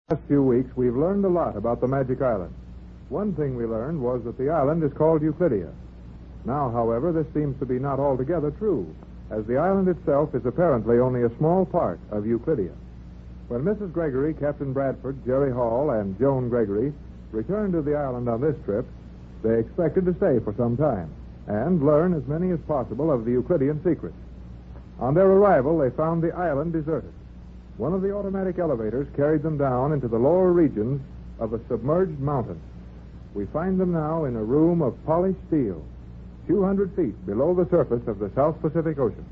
Last few weeks, we've learned a lot about the Magic Island. One thing we learned was that the island is called Euclidia. Now, however, this seems to be not altogether true, as the island itself is apparently only a small part of Euclidia. When Mrs. Gregory, Captain Bradford, Jerry Hall, and Joan Gregory returned to the island on this trip, they expected to stay for some time and learn as many as possible of the Euclidean secrets. On their arrival, they found the island deserted. One of the automatic elevators carried them down into the lower regions of a submerged mountain. We find them now in a room of polished steel, 200 feet below the surface of the South Pacific Ocean.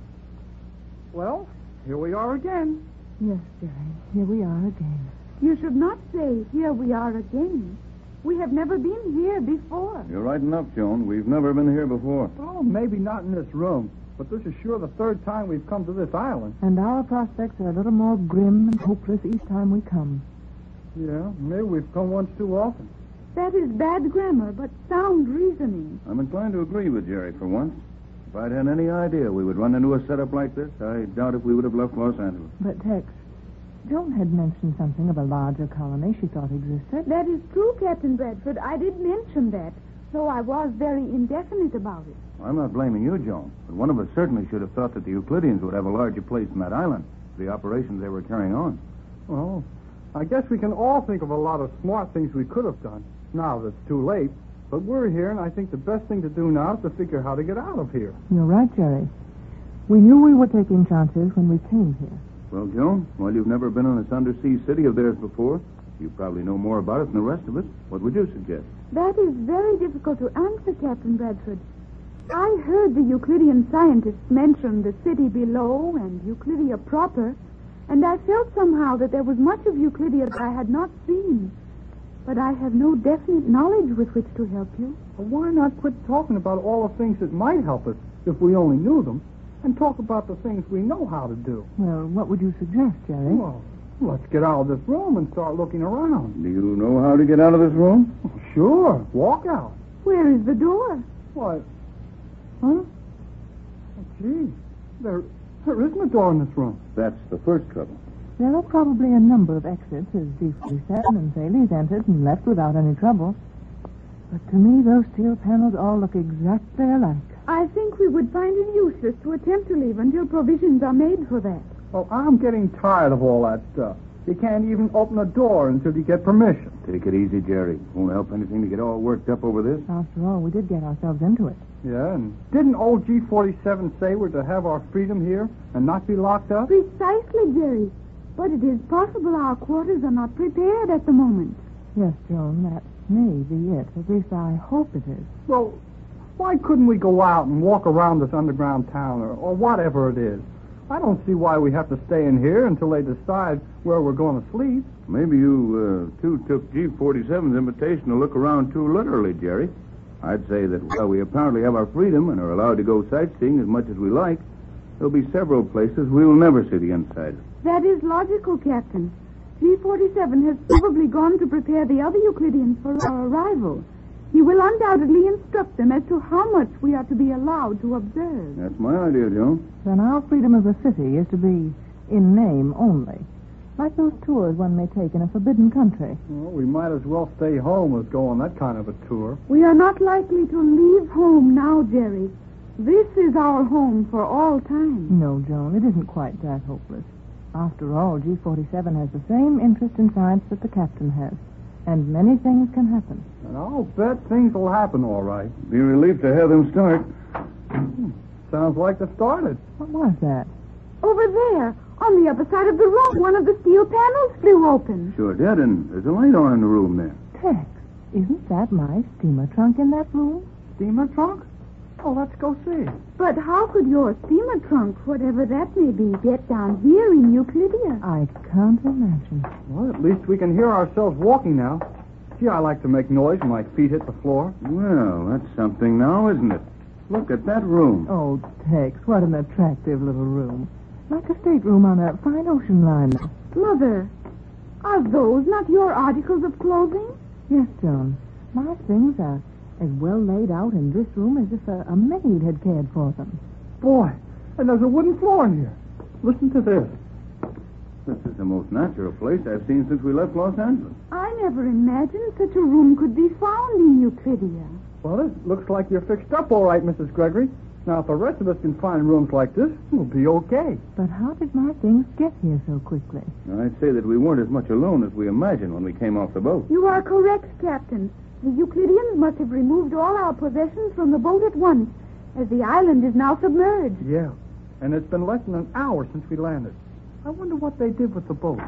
Well, here we are again. Yes, Jerry, here we are again. You should not say, here we are again. We have never been here before. You're right enough, Joan. We've never been here before. Well, maybe not in this room, but this is sure the third time we've come to this island. And our prospects are a little more grim and hopeless each time we come. Yeah, maybe we've come once too often. That is bad grammar, but sound reasoning. I'm inclined to agree with Jerry for once. If I'd had any idea we would run into a setup like this, I doubt if we would have left Los Angeles. But, Tex, Joan had mentioned something of a larger colony she thought existed. That is true, Captain Bradford. I did mention that, though I was very indefinite about it. I'm not blaming you, Joan, but one of us certainly should have thought that the Euclideans would have a larger place in that island, the operations they were carrying on. Well, I guess we can all think of a lot of smart things we could have done. Now that it's too late. But we're here, and I think the best thing to do now is to figure how to get out of here. You're right, Jerry. We knew we were taking chances when we came here. Well, Joan, while you've never been in this undersea city of theirs before, you probably know more about it than the rest of us. What would you suggest? That is very difficult to answer, Captain Bradford. I heard the Euclidean scientists mention the city below and Euclidia proper, and I felt somehow that there was much of Euclidia that I had not seen. But I have no definite knowledge with which to help you. Well, why not quit talking about all the things that might help us if we only knew them, and talk about the things we know how to do? Well, what would you suggest, Jerry? Well, let's get out of this room and start looking around. Do you know how to get out of this room? Oh, sure. Walk out. Where is the door? What? Huh? Oh, gee. There isn't a door in this room. That's the first trouble. There are probably a number of exits as G47 and Thales entered and left without any trouble. But to me, those steel panels all look exactly alike. I think we would find it useless to attempt to leave until provisions are made for that. Well, I'm getting tired of all that stuff. You can't even open a door until you get permission. Take it easy, Jerry. Won't help anything to get all worked up over this. After all, we did get ourselves into it. Yeah, and didn't old G47 say we're to have our freedom here and not be locked up? Precisely, Jerry. But it is possible our quarters are not prepared at the moment. Yes, Joan, that may be it. At least I hope it is. Well, why couldn't we go out and walk around this underground town or whatever it is? I don't see why we have to stay in here until they decide where we're going to sleep. Maybe you, two took G47's invitation to look around too literally, Jerry. I'd say that while we apparently have our freedom and are allowed to go sightseeing as much as we like, there'll be several places we'll never see the inside of. That is logical, Captain. G47 has probably gone to prepare the other Euclideans for our arrival. He will undoubtedly instruct them as to how much we are to be allowed to observe. That's my idea, Joan. Then our freedom as a city is to be in name only. Like those tours one may take in a forbidden country. Well, we might as well stay home as go on that kind of a tour. We are not likely to leave home now, Jerry. This is our home for all time. No, Joan, it isn't quite that hopeless. After all, G47 has the same interest in science that the captain has. And many things can happen. And I'll bet things will happen all right. Be a relief to have them start. Sounds like they started. What was that? Over there, on the other side of the room, one of the steel panels flew open. Sure did, and there's a light on in the room there. Tex, isn't that my steamer trunk in that room? Steamer trunk? Oh, let's go see. But how could your steamer trunk, whatever that may be, get down here in Euclidia? I can't imagine. Well, at least we can hear ourselves walking now. Gee, I like to make noise when my feet hit the floor. Well, that's something now, isn't it? Look at that room. Oh, Tex, what an attractive little room. Like a stateroom on a fine ocean liner. Mother, are those not your articles of clothing? Yes, Joan. My things are as well laid out in this room as if a maid had cared for them. Boy, and there's a wooden floor in here. Listen to this. This is the most natural place I've seen since we left Los Angeles. I never imagined such a room could be found in Euclidia. Well, it looks like you're fixed up all right, Mrs. Gregory. Now, if the rest of us can find rooms like this, we'll be okay. But how did my things get here so quickly? I'd say that we weren't as much alone as we imagined when we came off the boat. You are correct, Captain. The Euclideans must have removed all our possessions from the boat at once, as the island is now submerged. Yeah, and it's been less than an hour since we landed. I wonder what they did with the boat.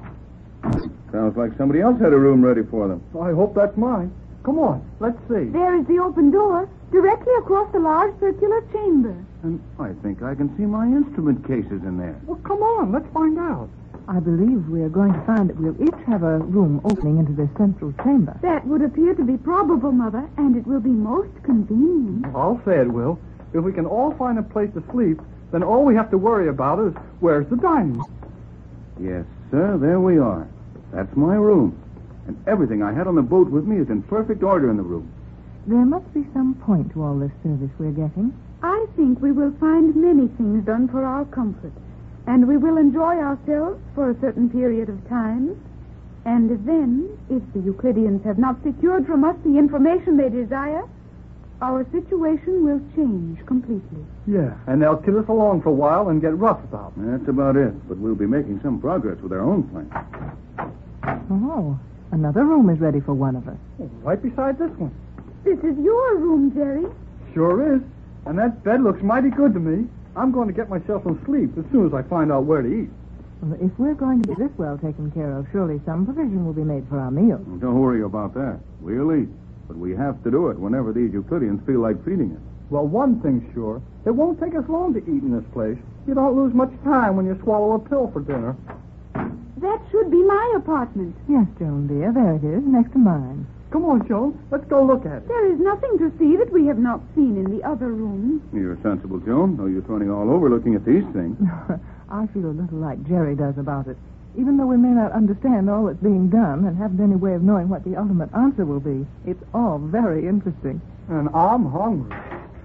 Sounds like somebody else had a room ready for them. I hope that's mine. Come on, let's see. There is the open door, directly across the large circular chamber. And I think I can see my instrument cases in there. Well, come on, let's find out. I believe we are going to find that we'll each have a room opening into this central chamber. That would appear to be probable, Mother, and it will be most convenient. I'll say it will. If we can all find a place to sleep, then all we have to worry about is where's the dining room. Yes, sir, there we are. That's my room. And everything I had on the boat with me is in perfect order in the room. There must be some point to all this service we're getting. I think we will find many things done for our comfort, and we will enjoy ourselves for a certain period of time. And then, if the Euclideans have not secured from us the information they desire, our situation will change completely. Yeah, and they'll kill us along for a while and get rough about it. That's about it. But we'll be making some progress with our own plan. Oh, another room is ready for one of us. Right beside this one. This is your room, Jerry. Sure is. And that bed looks mighty good to me. I'm going to get myself some sleep as soon as I find out where to eat. Well, if we're going to be this well taken care of, surely some provision will be made for our meals. Don't worry about that. We'll eat. But we have to do it whenever these Euclideans feel like feeding us. Well, one thing's sure. It won't take us long to eat in this place. You don't lose much time when you swallow a pill for dinner. That should be my apartment. Yes, Joan, dear, there it is, next to mine. Come on, Joan. Let's go look at it. There is nothing to see that we have not seen in the other rooms. You're sensible, Joan, though you're turning all over looking at these things. I feel a little like Jerry does about it. Even though we may not understand all that's being done and haven't any way of knowing what the ultimate answer will be, it's all very interesting. And I'm hungry.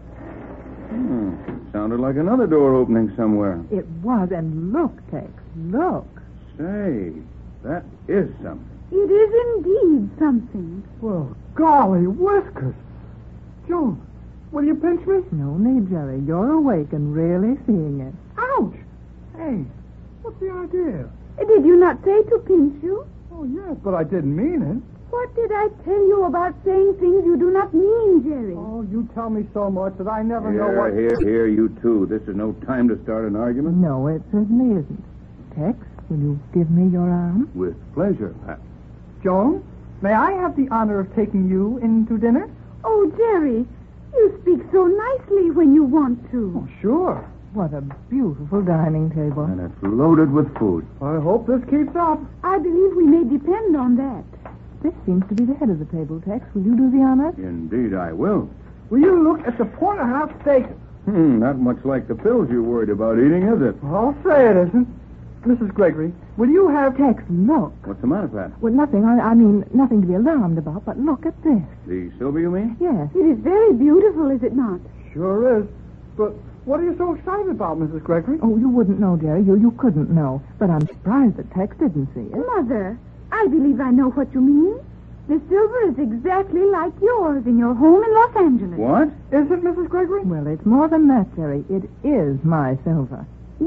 Sounded like another door opening somewhere. It was, and look, Tex, look. Say, that is something. It is indeed something. Well, golly whiskers. Joan, will you pinch me? No need, Jerry. You're awake and really seeing it. Ouch! Hey, what's the idea? Did you not say to pinch you? Oh, yes, but I didn't mean it. What did I tell you about saying things you do not mean, Jerry? Oh, you tell me so much that I never know what... Here, you two. This is no time to start an argument. No, it certainly isn't. Tex, will you give me your arm? With pleasure, Pat. Joan, may I have the honor of taking you in to dinner? Oh, Jerry, you speak so nicely when you want to. Oh, sure. What a beautiful dining table. And it's loaded with food. I hope this keeps up. I believe we may depend on that. This seems to be the head of the table, Tex. Will you do the honors? Indeed, I will. Will you look at the porterhouse steak? Not much like the pills you're worried about eating, is it? I'll say it isn't. Mrs. Gregory, will you have... Tex, look. What's the matter, Pat? Well, nothing. I mean, nothing to be alarmed about, but look at this. The silver, you mean? Yes. It is very beautiful, is it not? Sure is. But what are you so excited about, Mrs. Gregory? Oh, you wouldn't know, Jerry. You couldn't know. But I'm surprised that Tex didn't see it. Mother, I believe I know what you mean. The silver is exactly like yours in your home in Los Angeles. What? Is it, Mrs. Gregory? Well, it's more than that, Jerry. It is my silver.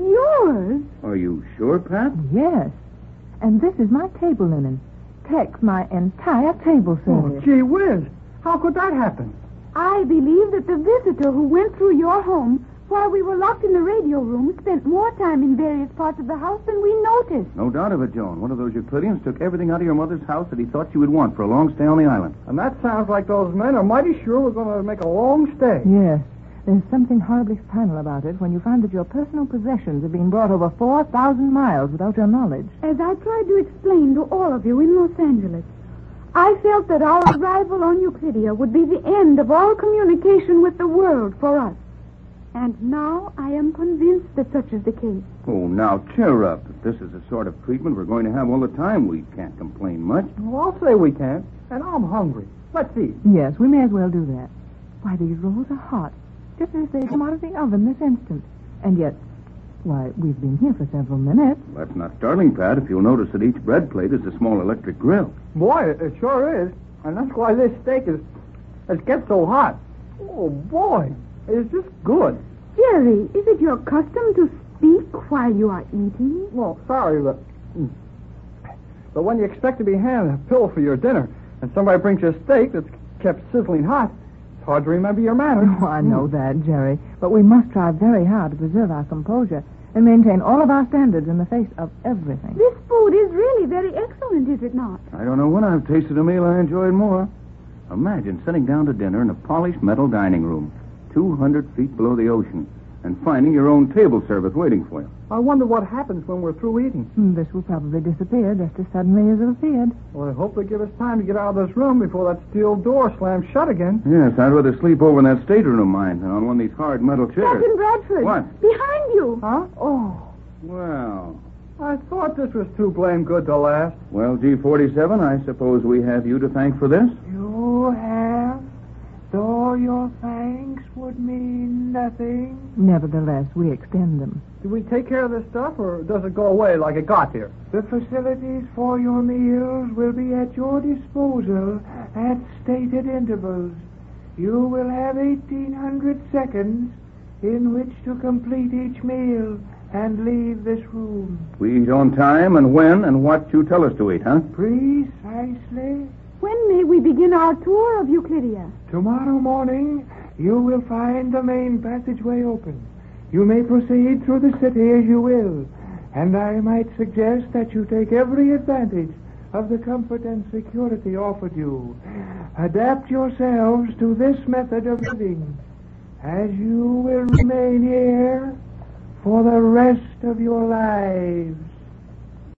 Yours? Are you sure, Pat? Yes. And this is my table linen. Tex, my entire table Oh, service. gee whiz. How could that happen? I believe that the visitor who went through your home while we were locked in the radio room spent more time in various parts of the house than we noticed. No doubt of it, Joan. One of those Euclideans took everything out of your mother's house that he thought she would want for a long stay on the island. And that sounds like those men are mighty sure we're going to make a long stay. Yes. There's something horribly final about it when you find that your personal possessions have been brought over 4,000 miles without your knowledge. As I tried to explain to all of you in Los Angeles, I felt that our arrival on Euclidia would be the end of all communication with the world for us. And now I am convinced that such is the case. Oh, now, cheer up. If this is the sort of treatment we're going to have all the time, we can't complain much. Well, I'll say we can't. And I'm hungry. Let's eat. Yes, we may as well do that. Why, these rolls are hot, just as they come out of the oven this instant. And yet, Why, we've been here for several minutes. That's not startling, Pat, if you'll notice that each bread plate is a small electric grill. Boy, it sure is. And that's why this steak it gets so hot. Oh, boy, it's just good. Jerry, is it your custom to speak while you are eating? Well, sorry, but when you expect to be handed a pill for your dinner and somebody brings you a steak that's kept sizzling hot, it's hard to remember your manners. Oh, I know that, Jerry. But we must try very hard to preserve our composure and maintain all of our standards in the face of everything. This food is really very excellent, is it not? I don't know when I've tasted a meal I enjoyed more. Imagine sitting down to dinner in a polished metal dining room, 200 feet below the ocean, and finding your own table service waiting for you. I wonder what happens when we're through eating. This will probably disappear just as suddenly as it appeared. Well, I hope they give us time to get out of this room before that steel door slams shut again. Yes, I'd rather sleep over in that stateroom of mine than on one of these hard metal chairs. Captain Bradford. What? Behind you. Huh? Oh, Well, I thought this was too blame good to last. well, G47, I suppose we have you to thank for this? You have, though your thanks would mean nothing. Nevertheless, we extend them. Do we take care of this stuff, or does it go away like it got here? The facilities for your meals will be at your disposal at stated intervals. You will have 1,800 seconds in which to complete each meal and leave this room. We eat on time and when and what you tell us to eat, huh? Precisely. When may we begin our tour of Euclidia? Tomorrow morning, you will find the main passageway open. You may proceed through the city as you will, and I might suggest that you take every advantage of the comfort and security offered you. Adapt yourselves to this method of living, as you will remain here for the rest of your lives.